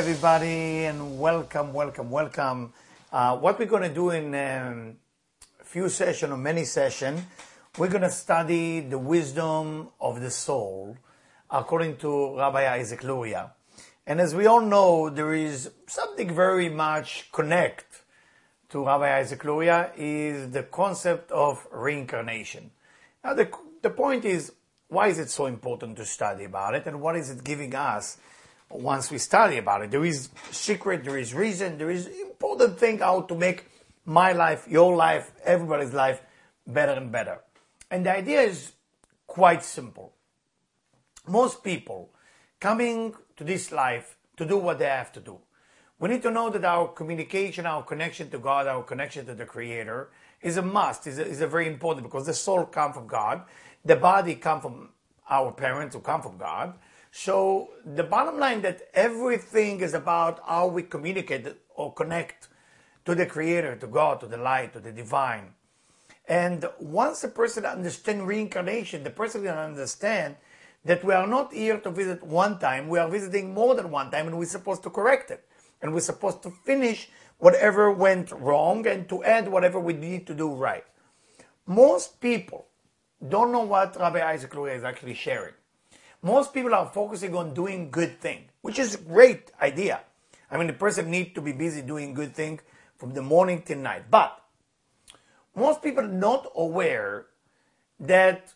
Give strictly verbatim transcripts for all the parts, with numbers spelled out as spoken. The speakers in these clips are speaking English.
everybody, and welcome, welcome, welcome. Uh, what we're going to do in um, a few sessions or many sessions, we're going to study the wisdom of the soul according to Rabbi Isaac Luria. And as we all know, there is something very much connect to Rabbi Isaac Luria is the concept of reincarnation. Now, the, the point is, why is it so important to study about it, and what is it giving us once we study about it? There is secret, there is reason, there is important thing how to make my life, your life, everybody's life better and better. And the idea is quite simple. Most people coming to this life to do what they have to do. We need to know that our communication, our connection to God, our connection to the Creator is a must, is a, is a very important, because the soul comes from God, the body comes from our parents who come from God. So the bottom line that everything is about how we communicate or connect to the Creator, to God, to the light, to the divine. And once a person understands reincarnation, the person can understand that we are not here to visit one time, we are visiting more than one time, and we're supposed to correct it. And we're supposed to finish whatever went wrong and to add whatever we need to do right. Most people don't know what Rabbi Isaac Luria is actually sharing. Most people are focusing on doing good things, which is a great idea. I mean, the person needs to be busy doing good things from the morning till night. But most people are not aware that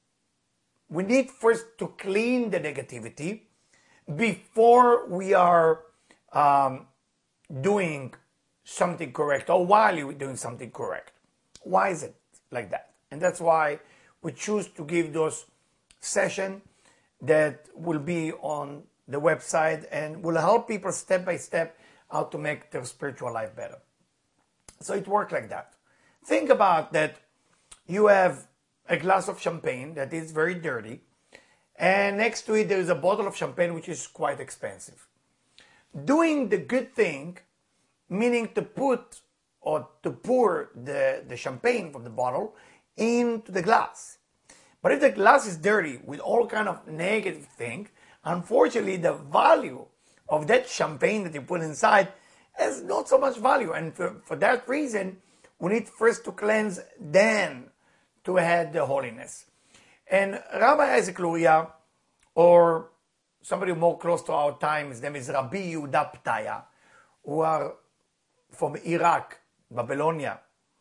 we need first to clean the negativity before we are um, doing something correct, or while you're doing something correct. Why is it like that? And that's why we choose to give those sessions that will be on the website and will help people step by step how to make their spiritual life better. So it works like that. Think about that you have a glass of champagne that is very dirty, and next to it there is a bottle of champagne which is quite expensive. Doing the good thing, meaning to put or to pour the, the champagne from the bottle into the glass. But if the glass is dirty with all kind of negative thing, unfortunately the value of that champagne that you put inside has not so much value. And for, for that reason, we need first to cleanse, then to add the holiness. And Rabbi Isaac Luria, or somebody more close to our time, his name is Rabbi Yehuda Ptaya, who are from Iraq, Babylonia.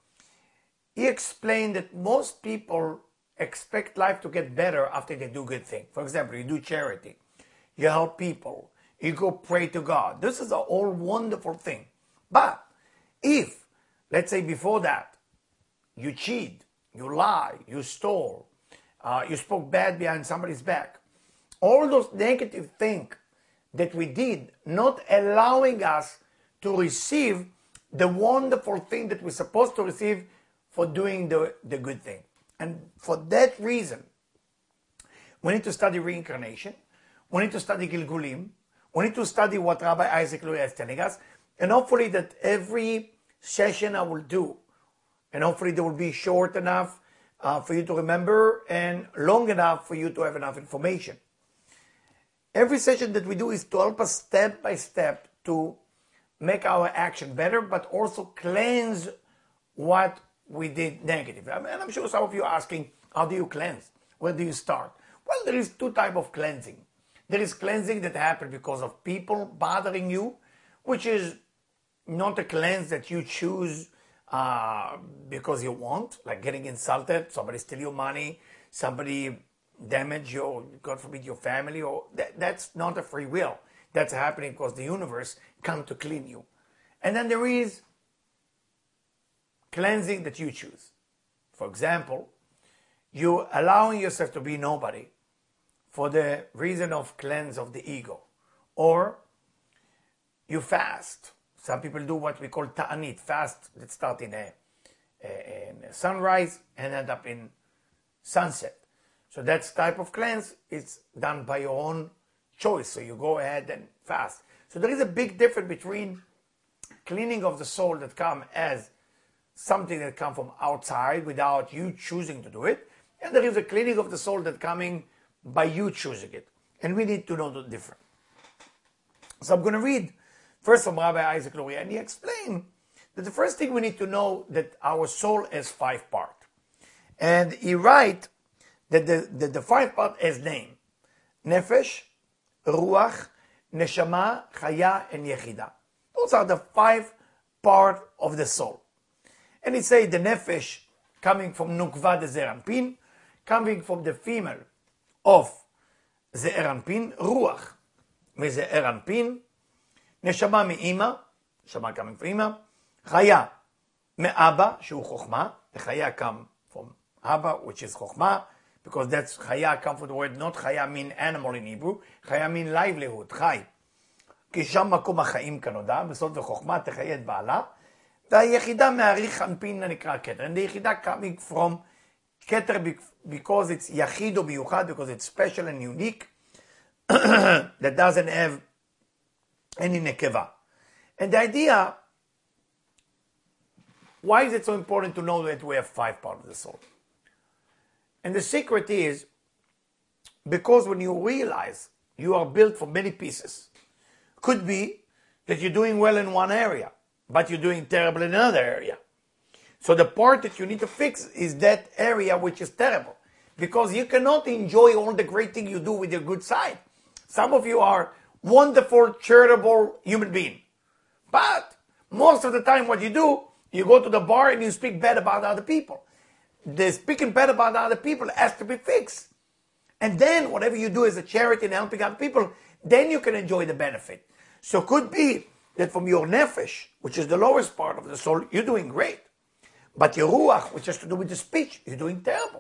He explained that most people expect life to get better after they do good things. For example, you do charity, you help people, you go pray to God. This is a all wonderful thing. But if, let's say before that, you cheat, you lie, you stole, uh, you spoke bad behind somebody's back, all those negative things that we did, not allowing us to receive the wonderful thing that we're supposed to receive for doing the, the good thing. And for that reason, we need to study reincarnation, we need to study Gilgulim, we need to study what Rabbi Isaac Luria is telling us, and hopefully that every session I will do, and hopefully they will be short enough uh, for you to remember and long enough for you to have enough information. Every session that we do is to help us step by step to make our action better, but also cleanse what we did negative. And I'm sure some of you are asking, how do you cleanse? Where do you start? Well, there is two types of cleansing. There is cleansing that happens because of people bothering you, which is not a cleanse that you choose uh, because you want, like getting insulted, somebody steal your money, somebody damage your, God forbid, your family, or that, that's not a free will. That's happening because the universe come to clean you. And then there is cleansing that you choose. For example, you allowing yourself to be nobody for the reason of cleanse of the ego. Or you fast. Some people do what we call ta'anit, fast that start in a, a, in a sunrise and end up in sunset. So that type of cleanse is done by your own choice. So you go ahead and fast. So there is a big difference between cleaning of the soul that come as something that comes from outside without you choosing to do it, and there is a cleaning of the soul that coming by you choosing it. And we need to know the difference. So I'm going to read first from Rabbi Isaac Luria, and he explained that the first thing we need to know that our soul has five parts. And he writes that the, the, the five part has name. Nefesh, Ruach, Neshama, Chaya, and Yechida. Those are the five parts of the soul. And he say the Nefesh coming from Nukva de Zeranpin, coming from the female of Zeranpin, Ruach, Zeranpin, Neshama me'ima, Neshama coming from Ima, Chaya me'aba, Shu Chochma, the Chaya come from Abba, which is Chochma, because that's Chaya come from the word, not Chaya mean animal in Hebrew, Chaya mean livelihood, Chay. כי שם מקום החיים כנודע, בסוד וחוכמה תחיה את בעלה, והיחידה מהאריך אנפין הנקרא כתר. And the יחידה coming from כתר because it's יחיד או מיוחד, because it's special and unique, that doesn't have any nekeva. And the idea, why is it so important to know that we have five parts of the soul? And the secret is, because when you realize you are built from many pieces, could be that you're doing well in one area, but you're doing terrible in another area. So the part that you need to fix is that area which is terrible, because you cannot enjoy all the great thing you do with your good side. Some of you are wonderful, charitable human being, but most of the time what you do, you go to the bar and you speak bad about other people. The speaking bad about other people has to be fixed. And then whatever you do as a charity and helping other people, then you can enjoy the benefit. So it could be that from your nefesh, which is the lowest part of the soul, you're doing great. But your ruach, which has to do with the speech, you're doing terrible.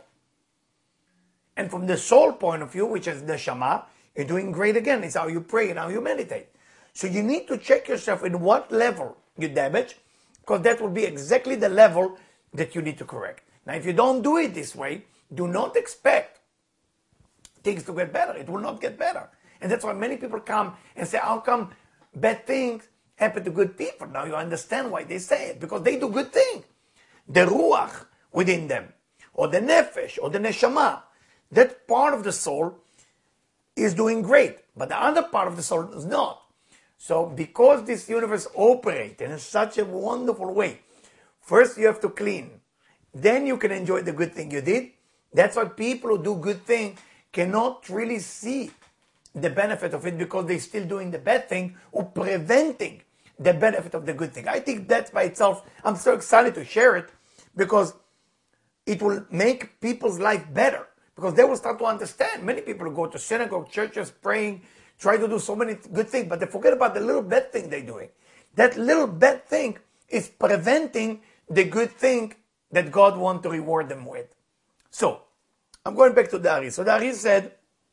And from the soul point of view, which is the neshama, you're doing great again. It's how you pray and how you meditate. So you need to check yourself in what level you damage, because that will be exactly the level that you need to correct. Now, if you don't do it this way, do not expect things to get better. It will not get better. And that's why many people come and say, how come bad things happen to good people? Now you understand why they say it, because they do good things. The ruach within them, or the nefesh, or the neshama, that part of the soul is doing great, but the other part of the soul is not. So because this universe operates in such a wonderful way, first you have to clean, then you can enjoy the good thing you did. That's why people who do good things cannot really see the benefit of it, because they're still doing the bad thing or preventing the benefit of the good thing. I think that by itself, I'm so excited to share it, because it will make people's life better, because they will start to understand. Many people go to synagogue, churches, praying, try to do so many good things, but they forget about the little bad thing they're doing. That little bad thing is preventing the good thing that God wants to reward them with. So, I'm going back to the Ari. So the Ari said,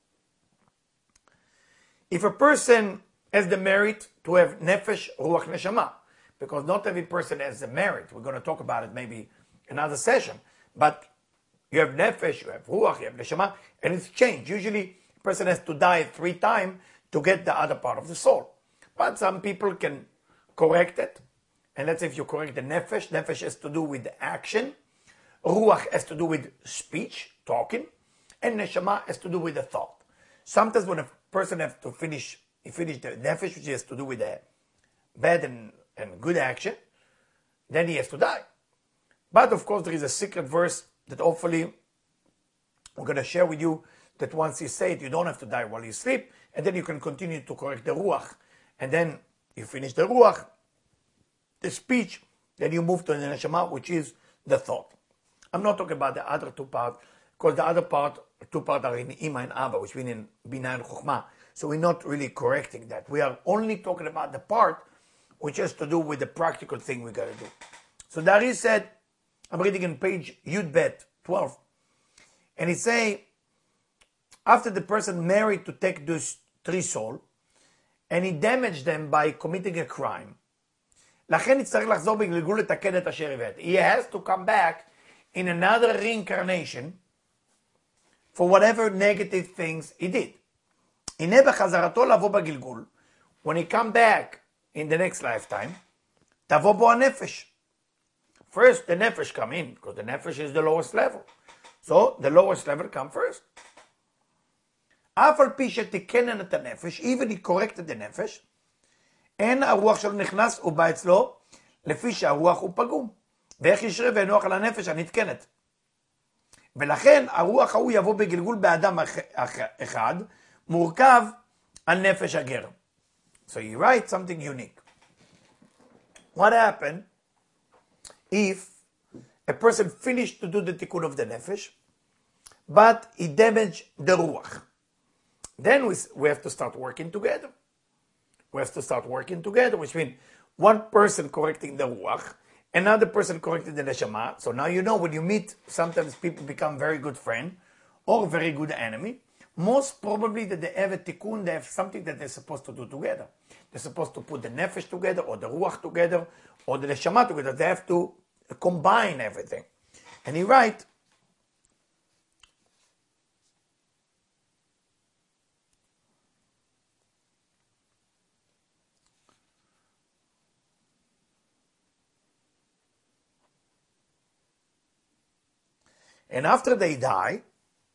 if a person has the merit to have nefesh, ruach, neshama, because not every person has the merit. We're going to talk about it maybe another session. But you have nefesh, you have ruach, you have neshama, and it's changed. Usually, a person has to die three times to get the other part of the soul. But some people can correct it. And let's say if you correct the nefesh, nefesh has to do with the action. Ruach has to do with speech, talking. And neshama has to do with the thought. Sometimes when a person has to finish, he finish the nefesh, which has to do with the bad and, and good action, then he has to die. But of course there is a secret verse that hopefully we're going to share with you, that once you say it, you don't have to die while you sleep, and then you can continue to correct the ruach. And then you finish the ruach, the speech, then you move to the neshama, which is the thought. I'm not talking about the other two parts, because the other part, two parts are in Ima and Abba, which mean in Bina and Chokhmah. So we're not really correcting that. We are only talking about the part which has to do with the practical thing we got to do. So Dari said, I'm reading in page Yud Bet twelve, and he say, after the person married to take those three souls, and he damaged them by committing a crime, לכן יצטרך לחזור בגלגול לתקן את אשר הבאת. He has to come back in another reincarnation for whatever negative things he did. הנה בחזרתו לבוא בגלגול, when he come back in the next lifetime, תבוא בו הנפש. First the nefesh come in, because the nefesh is the lowest level. So the lowest level come first. אף על פי שתיקן את הנפש, even he corrected the nefesh, אין הרוח שלו נכנס ובא אצלו, לפי שהרוח הוא פגום. ואיך ישרה וינוח על הנפש הנתקנת. ולכן הרוח ההוא יבוא בגלגול באדם אחד, מורכב על נפש הגר. So you write something unique. What happened if a person finished to do the tikkun of the nefesh, but he damaged the ruach? Then we, we have to start working together. We have to start working together, which means one person correcting the ruach, another person correcting the neshama. So now you know when you meet, sometimes people become very good friend or very good enemy. Most probably that they have a tikkun, they have something that they're supposed to do together. They're supposed to put the nefesh together, or the ruach together, or the neshama together. They have to combine everything. And he writes, and after they die,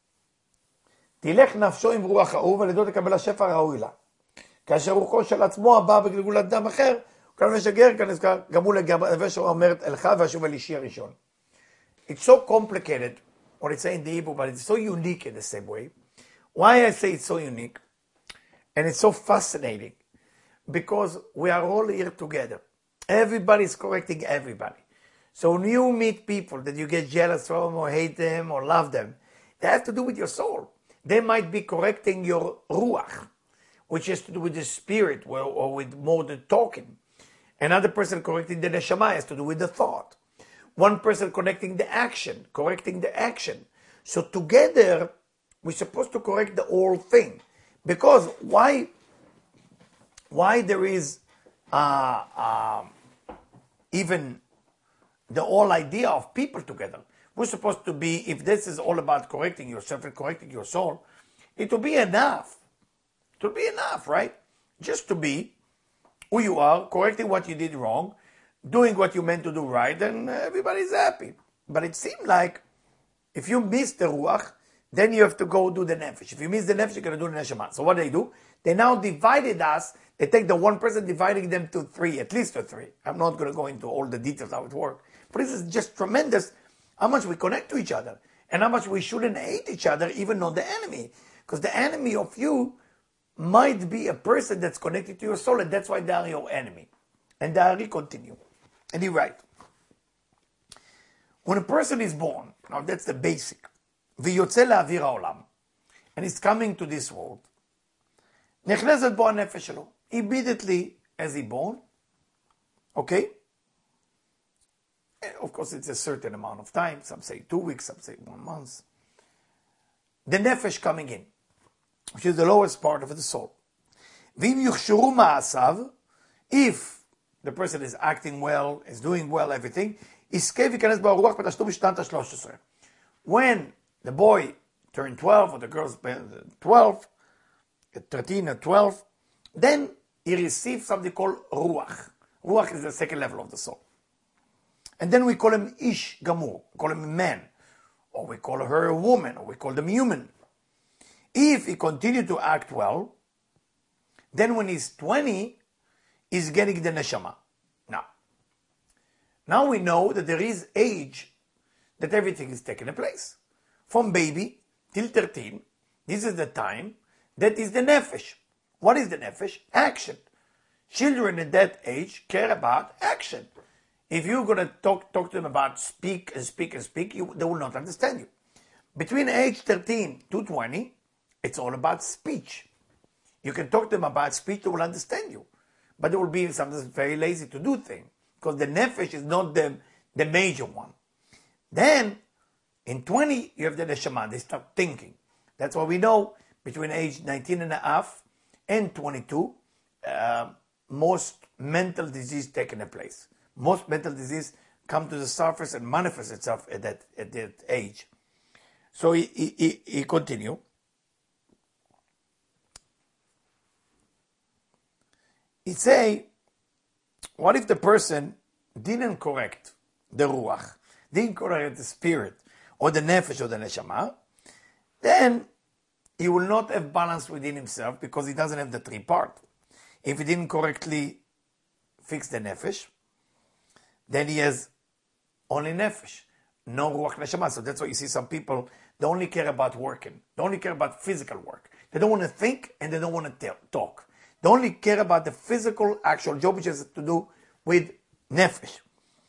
תלך נפשו עם רוח ההוא ולדעות לקבל השפע הראוי לה. כאשר רוחו של עצמו הבא בגלגול אדם אחר, כל נפש הגר כנזכר, גם הוא לגבי שאומרת אלך ואשוב אל אישי הראשון. It's so complicated, what it's saying in the Hebrew, but it's so unique in the same way. Why I say it's so unique, and it's so fascinating, because we are all here together. Everybody is correcting everybody. So when you meet people that you get jealous from, or hate them, or love them, they have to do with your soul. They might be correcting your ruach, which has to do with the spirit, or, or with more the talking. Another person correcting the neshama has to do with the thought. One person connecting the action, correcting the action. So together, we're supposed to correct the whole thing. Because why, why there is uh, uh, even the whole idea of people together. We're supposed to be, if this is all about correcting yourself and correcting your soul, it will be enough. It will be enough, right? Just to be who you are, correcting what you did wrong, doing what you meant to do right, and everybody's happy. But it seemed like if you miss the ruach, then you have to go do the nefesh. If you miss the nefesh, you're going to do the neshama. So what do they do? They now divided us. They take the one person, dividing them to three, at least to three. I'm not going to go into all the details how it works. But this is just tremendous how much we connect to each other and how much we shouldn't hate each other, even not the enemy. Because the enemy of you might be a person that's connected to your soul, and that's why they are your enemy. And the Ari continue. And he writes, when a person is born, now that's the basic, ויוצא לאוויר העולם, and he's coming to this world, נכנסת בו הנפש שלו. Immediately as he born, okay? And of course, it's a certain amount of time. Some say two weeks, some say one month. The nefesh coming in, which is the lowest part of the soul. ואם יוכשרו מעשיו, if the person is acting well, is doing well, everything, יזכה וייכנס בו הרוח פתשתו בשנת ה-שלוש עשרה. When the boy turned twelve, or the girl's twelve, thirteen or twelve, then he receives something called ruach. Ruach is the second level of the soul. And then we call him ish gamur, we call him a man, or we call her a woman, or we call them human. If he continued to act well, then when he's twenty, he's getting the neshama. Now, now we know that there is age that everything is taking place. From baby till thirteen, this is the time that is the nefesh. What is the nefesh? Action. Children at that age care about action. If you're going to talk, talk to them about speak and speak and speak, you, they will not understand you. Between age thirteen to twenty, it's all about speech. You can talk to them about speech, they will understand you. But they will be sometimes very lazy to do things, because the nefesh is not the, the major one. Then, in twenty, you have the neshama. They start thinking. That's why we know between age nineteen and a half and twenty-two, uh, most mental disease taking place. Most mental disease come to the surface and manifest itself at that, at that age. So he, he, he, he continue. He say, what if the person didn't correct the ruach, didn't correct the spirit, or the nefesh, or the neshama? Then he will not have balance within himself, because he doesn't have the three part. If he didn't correctly fix the nefesh, then he has only nefesh, no ruach neshama. So that's why you see some people, they only care about working. They only care about physical work. They don't want to think and they don't want to talk. They only care about the physical, actual job, which has to do with nefesh.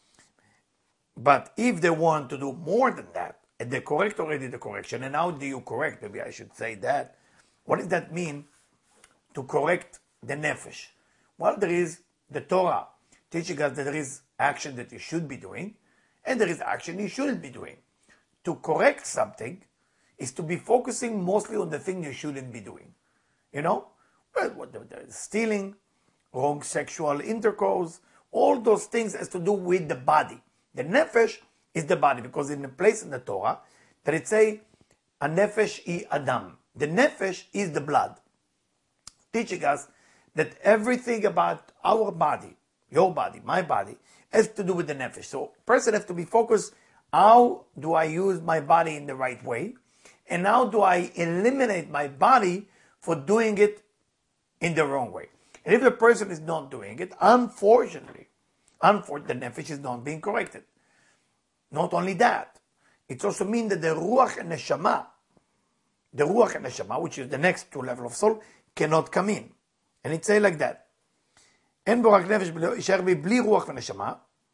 But if they want to do more than that, and they correct already the correction, and how do you correct? Maybe I should say that. What does that mean, to correct the nefesh? Well, there is the Torah teaching us that there is action that you should be doing, and there is action you shouldn't be doing. To correct something is to be focusing mostly on the thing you shouldn't be doing. You know? Well, what the, the stealing, wrong sexual intercourse, all those things has to do with the body. The nefesh is the body, because in a place in the Torah that it say, a nefesh I adam. The nefesh is the blood, teaching us that everything about our body, your body, my body, has to do with the nefesh. So a person has to be focused, how do I use my body in the right way? And how do I eliminate my body for doing it in the wrong way? And if the person is not doing it, unfortunately, unfortunately, the nefesh is not being corrected. Not only that, it also means that the ruach and neshama, the ruach and neshama, which is the next two level of soul, cannot come in. And it say like that. אין בו רק נפש, יישאר בי בלי רוח ונשמה,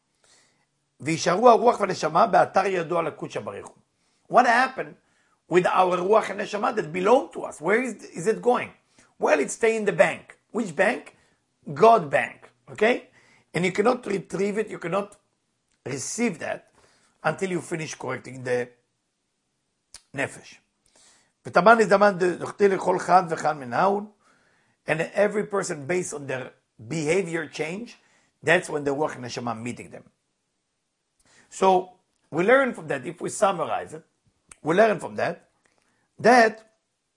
וישארו הרוח ונשמה באתר ידוע לקודש בריך הוא. What happened with our ruach and neshama that belong to us? Where is, is it going? Well, it stay in the bank. Which bank? God bank. Okay? And you cannot retrieve it, you cannot receive that until you finish correcting the nefesh. ותמן הזדמן דוכתי לכל חד וחד מנהון, and every person based on their behavior change, that's when the ruach and neshama meeting them. So we learn from that, if we summarize it, we learn from that, that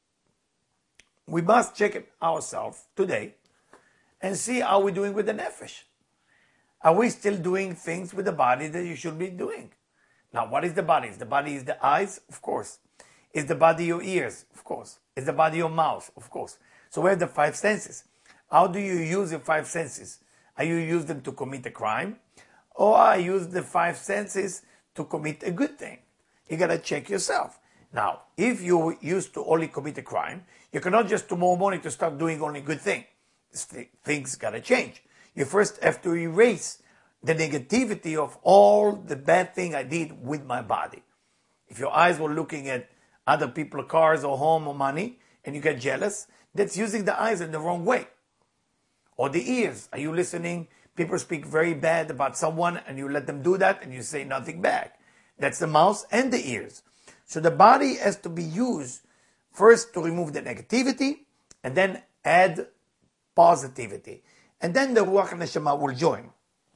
we must check it ourselves today and see how we're doing with the nefesh. Are we still doing things with the body that you should be doing? Now, what is the body? Is the body is the eyes? Of course. Is the body your ears? Of course. Is the body your mouth? Of course. So we have the five senses. How do you use your five senses? Are you use them to commit a crime? Or I use the five senses to commit a good thing? You gotta check yourself. Now, if you used to only commit a crime, you cannot just tomorrow morning to start doing only good thing. Things gotta change. You first have to erase the negativity of all the bad thing I did with my body. If your eyes were looking at other people's cars or home or money, and you get jealous, that's using the eyes in the wrong way. Or the ears. Are you listening? People speak very bad about someone and you let them do that and you say nothing back. That's the mouth and the ears. So the body has to be used first to remove the negativity and then add positivity. And then the ruach and neshama will join.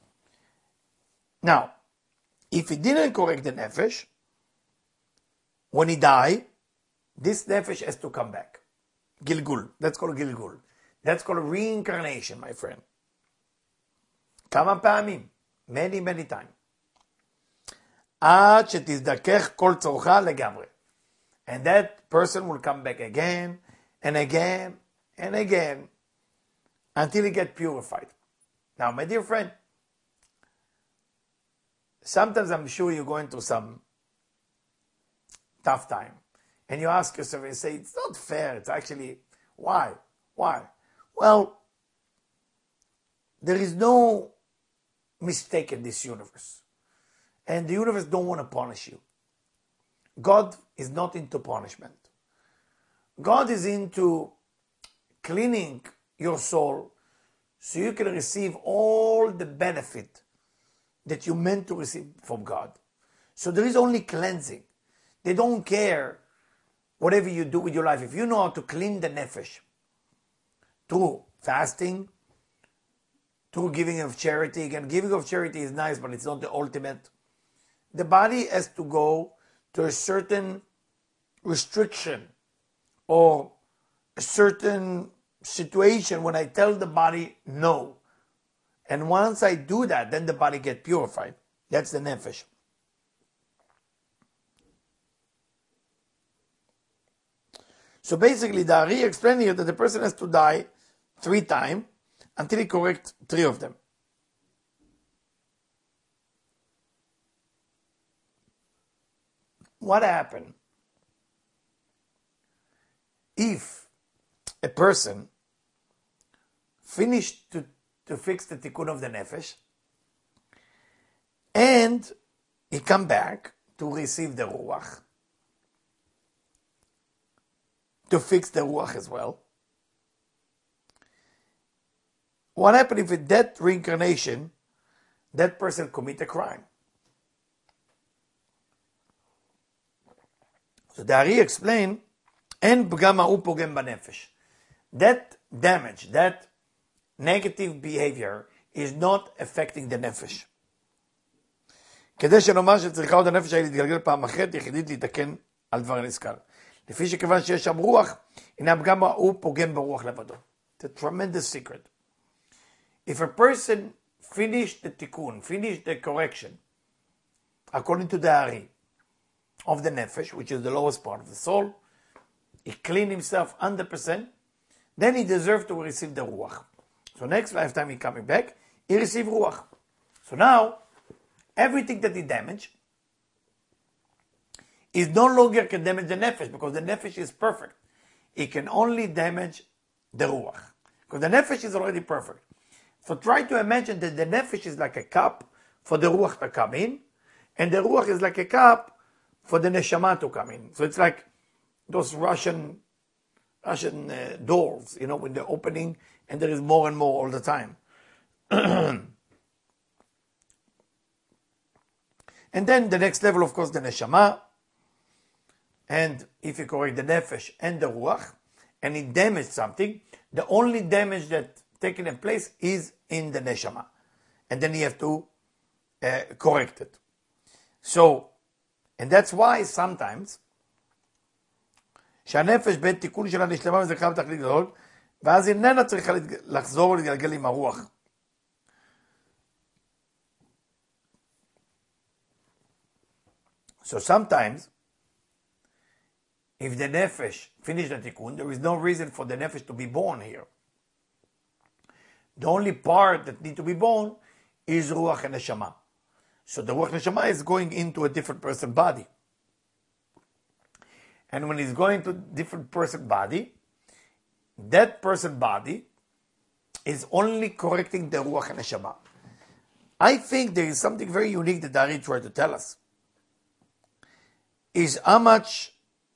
Now, if he didn't correct the nefesh, when he die, this nefesh has to come back. Gilgul. That's called Gilgul. That's called reincarnation, my friend. כמה פעמים? Many, many times. עד שתזדכך כל צורך לגמרי. And that person will come back again, and again, and again, until he gets purified. Now, my dear friend, sometimes I'm sure you're going through some tough time. And you ask yourself and say, it's not fair. It's actually, why? Why? Well, there is no mistake in this universe. And the universe don't want to punish you. God is not into punishment. God is into cleaning your soul so you can receive all the benefit that you meant to receive from God. So there is only cleansing. They don't care whatever you do with your life. If you know how to clean the nefesh through fasting, through giving of charity, again, giving of charity is nice, but it's not the ultimate. The body has to go to a certain restriction or a certain situation when I tell the body no. And once I do that, then the body gets purified. That's the nefesh. So basically, the Ari explained here that the person has to die three times until he corrects three of them. what happened if a person finished to, to fix the tikkun of the nefesh and he come back to receive the ruach, to fix the ruach as well. What happened if in that reincarnation that person commit a crime? So the Ari explained, "En pgam ha'u pogem banefesh." That damage, that negative behavior is not affecting the nefesh. כדי שנאמר שצריכה עוד הנפש היה להתגלגל פעם אחרת, יחידית להתקן על דבר הנזכר. לפי שכיוון שיש שם רוח, הנה הפגם הוא פוגם ברוח לבדו. It's a tremendous secret. If a person finished the tikkun, finished the correction, according to the Ari, of the nefesh, which is the lowest part of the soul, he cleaned himself one hundred percent, then he deserves to receive the ruach. So next lifetime he coming back, he receive ruach. So now, everything that he damaged is no longer can damage the nefesh, because the nefesh is perfect. It can only damage the ruach, because the nefesh is already perfect. So try to imagine that the nefesh is like a cup for the ruach to come in, and the ruach is like a cup for the neshama to come in. So it's like those Russian Russian uh, doors, you know, when they're opening, and there is more and more all the time. And then the next level, of course, the neshama. And if you correct the nefesh and the ruach, and it damaged something, the only damage that taking in place is in the neshama. And then you have to uh, correct it. So, and that's why sometimes, שהנפש בעת תיקון שלה נשלמה וזרחה בתכלית גדול, ואז איננה צריכה לחזור ולהתגלגל עם הרוח. So sometimes, if the nefesh finished the tikkun, there is no reason for the nefesh to be born here. The only part that need to be born is ruach and neshama. So the ruach neshama is going into a different person's body. And when he's going to different person's body, that person's body is only correcting the ruach and neshama. I think there is something very unique that Ari tried to tell us. Is how much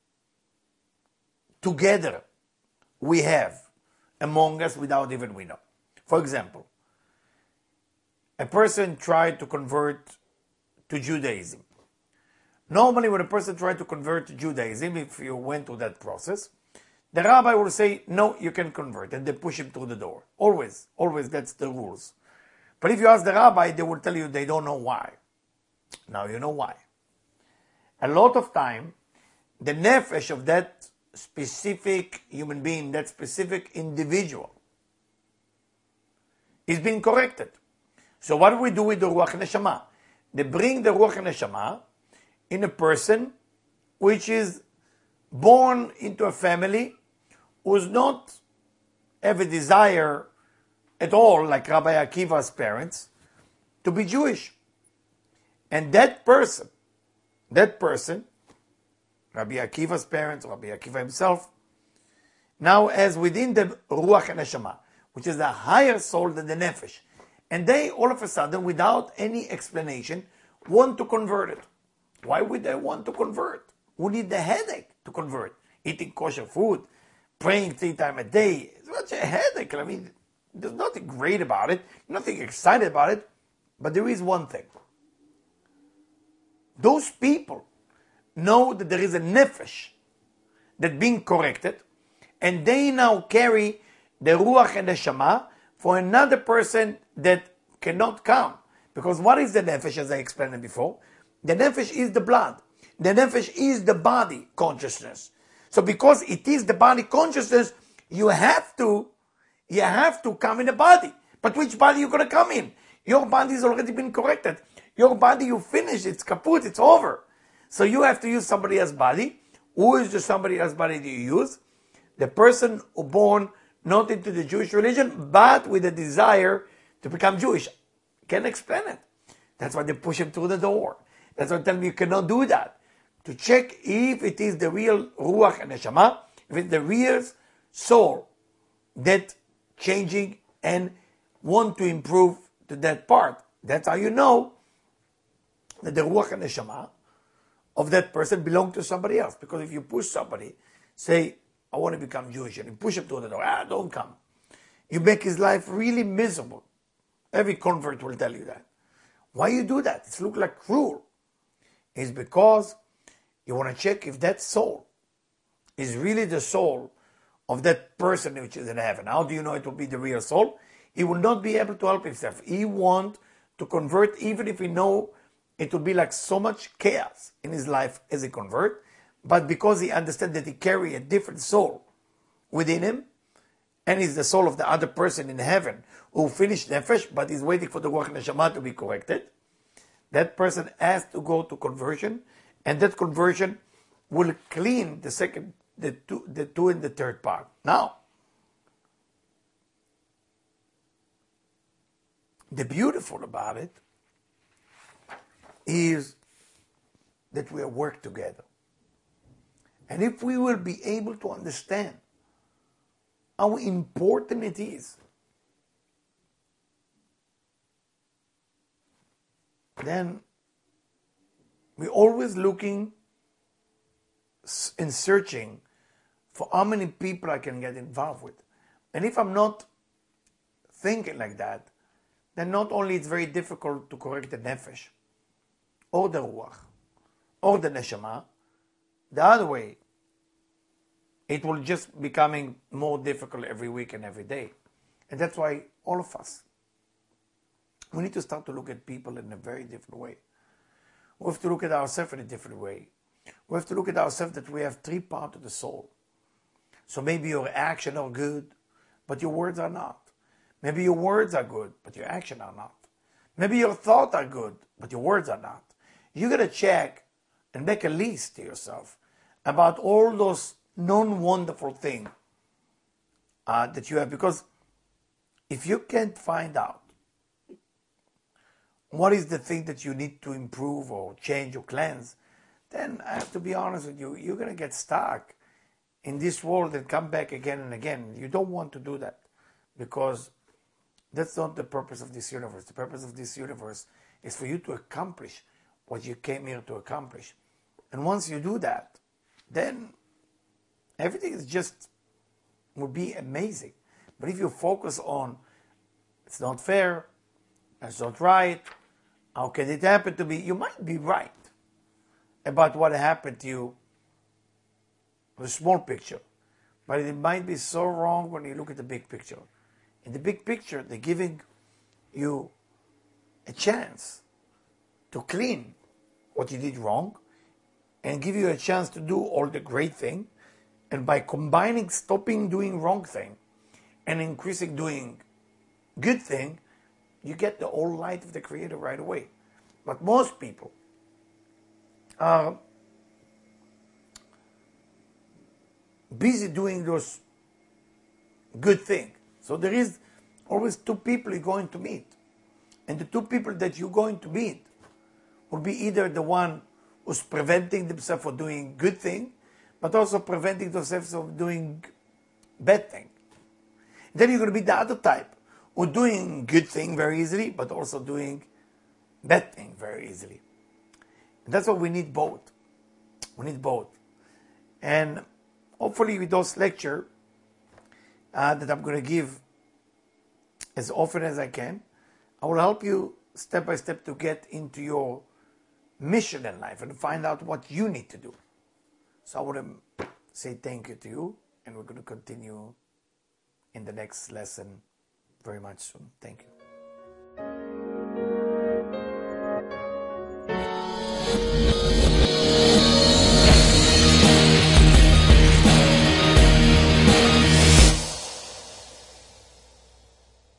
together we have among us without even we know. For example, a person tried to convert to Judaism. Normally when a person tried to convert to Judaism, if you went through that process, the rabbi will say, no, you can convert, and they push him through the door. Always, always, that's the rules. But if you ask the rabbi, they will tell you they don't know why. Now you know why. A lot of time, the nefesh of that specific human being, that specific individual, is being corrected. So what do we do with the ruach neshama? They bring the ruach neshama in a person which is born into a family who does not have a desire at all, like Rabbi Akiva's parents, to be Jewish. And that person, that person, Rabbi Akiva's parents, Rabbi Akiva himself, now has within the Ruach and Neshama, which is a higher soul than the Nefesh. And they, all of a sudden, without any explanation, want to convert it. Why would they want to convert? Who need the headache to convert? Eating kosher food, praying three times a day. It's such a headache. I mean, there's nothing great about it, nothing excited about it, but there is one thing. Those people know that there is a nefesh that's being corrected, and they now carry the ruach and the neshama for another person that cannot come. Because what is the nefesh, as I explained before? The nefesh is the blood. The nefesh is the body consciousness. So because it is the body consciousness, you have to, you have to come in a body. But which body you going to come in? Your body has already been corrected. Your body, you finished, it's kaput, it's over. So you have to use somebody else's body. Who is the somebody else's body that you use? The person who born not into the Jewish religion, but with a desire to become Jewish. Can't explain it. That's why they push him through the door. That's why I tell him you cannot do that. to check if it is the real Ruach and Neshama, if it's the real soul that changing and want to improve to that part. That's how you know that the Ruach and Neshama of that person belong to somebody else. Because if you push somebody, say, I want to become Jewish, and you push him to the door, ah, don't come. You make his life really miserable. Every convert will tell you that. Why you do that? It looks like cruel. It's because you want to check if that soul is really the soul of that person which is in heaven. How do you know it will be the real soul? He will not be able to help himself. He want to convert, even if he know it will be like so much chaos in his life as a convert. But because he understands that he carry a different soul within him, and is the soul of the other person in heaven who finished nefesh, but is waiting for the Ruach Neshama to be corrected, that person has to go to conversion, and that conversion will clean the second, the two, the two and the third part. Now, the beautiful about it is that we work together. And if we will be able to understand how important it is, then we're always looking and searching for how many people I can get involved with. And if I'm not thinking like that, then not only it's very difficult to correct the nefesh, or the ruach, or the neshama, the other way, it will just becoming more difficult every week and every day. And that's why all of us, we need to start to look at people in a very different way. We have to look at ourselves in a different way. We have to look at ourselves that we have three parts of the soul. So maybe your actions are good, but your words are not. Maybe your words are good, but your actions are not. Maybe your thoughts are good, but your words are not. You got to check and make a list to yourself about all those non-wonderful things uh, that you have. Because if you can't find out what is the thing that you need to improve or change or cleanse, then I have to be honest with you, you're going to get stuck in this world and come back again and again. You don't want to do that, because that's not the purpose of this universe. The purpose of this universe is for you to accomplish what you came here to accomplish. And once you do that, then everything is just, will be amazing. But if you focus on, it's not fair, it's not right, how can it happen to me? You might be right about what happened to you, the small picture, but it might be so wrong when you look at the big picture. In the big picture, they're giving you a chance to clean what you did wrong and give you a chance to do all the great thing. And by combining stopping doing wrong thing and increasing doing good thing, you get the whole light of the Creator right away. But most people are busy doing those good things. So there is always two people you're going to meet. And the two people that you're going to meet will be either the one who's preventing themselves from doing good thing, but also preventing themselves from doing bad thing. Then you're going to be the other type, who doing good thing very easily, but also doing bad thing very easily. And that's what we need both. We need both. And hopefully with those lecture uh, that I'm going to give as often as I can, I will help you step by step to get into your mission in life and find out what you need to do. So I want to say thank you to you, and we're going to continue in the next lesson very much soon. Thank you.